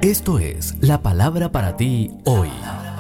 Esto es la palabra para ti hoy.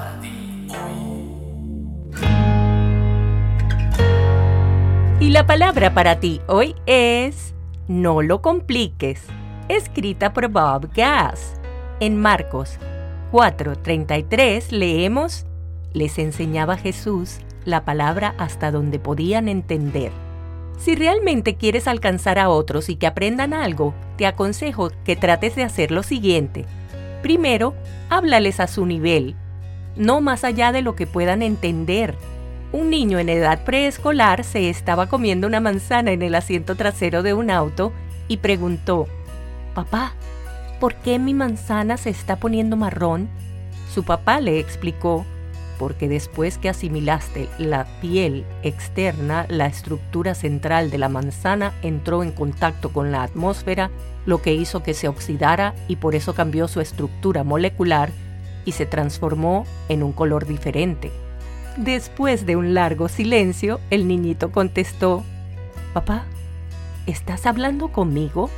Y la palabra para ti hoy es no lo compliques, escrita por Bob Gass. En Marcos 4:33 leemos: les enseñaba Jesús la palabra hasta donde podían entender. Si realmente quieres alcanzar a otros y que aprendan algo, te aconsejo que trates de hacer lo siguiente. Primero, háblales a su nivel, no más allá de lo que puedan entender. Un niño en edad preescolar se estaba comiendo una manzana en el asiento trasero de un auto y preguntó: «Papá, ¿por qué mi manzana se está poniendo marrón?». Su papá le explicó: «Porque después que asimilaste la piel externa, la estructura central de la manzana entró en contacto con la atmósfera, lo que hizo que se oxidara y por eso cambió su estructura molecular y se transformó en un color diferente». Después de un largo silencio, el niñito contestó: «Papá, ¿estás hablando conmigo?».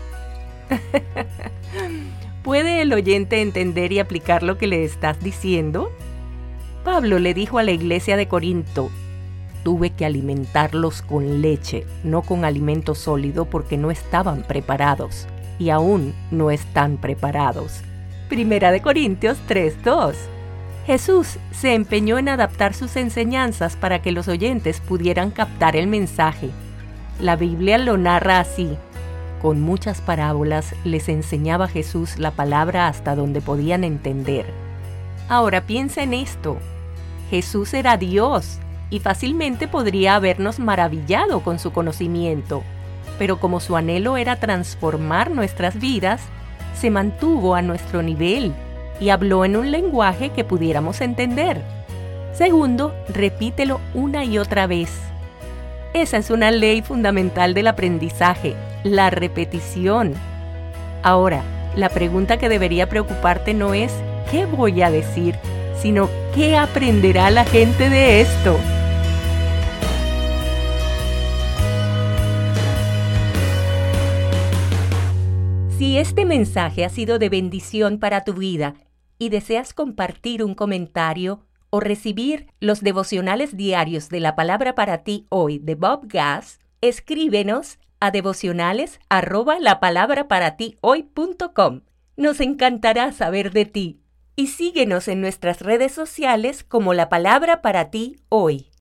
¿Puede el oyente entender y aplicar lo que le estás diciendo? Pablo le dijo a la iglesia de Corinto: «Tuve que alimentarlos con leche, no con alimento sólido, porque no estaban preparados, y aún no están preparados». Primera de Corintios 3:2. Jesús se empeñó en adaptar sus enseñanzas para que los oyentes pudieran captar el mensaje. La Biblia lo narra así: con muchas parábolas les enseñaba Jesús la palabra hasta donde podían entender. Ahora piensa en esto. Jesús era Dios y fácilmente podría habernos maravillado con su conocimiento, pero como su anhelo era transformar nuestras vidas, se mantuvo a nuestro nivel y habló en un lenguaje que pudiéramos entender. Segundo, repítelo una y otra vez. Esa es una ley fundamental del aprendizaje, la repetición. Ahora, la pregunta que debería preocuparte no es ¿qué voy a decir?, sino ¿qué aprenderá la gente de esto? Si este mensaje ha sido de bendición para tu vida y deseas compartir un comentario o recibir los devocionales diarios de la palabra para ti hoy de Bob Gass, escríbenos a devocionales@lapalabraparatihoy.com. Nos encantará saber de ti. Y síguenos en nuestras redes sociales como La Palabra para ti hoy.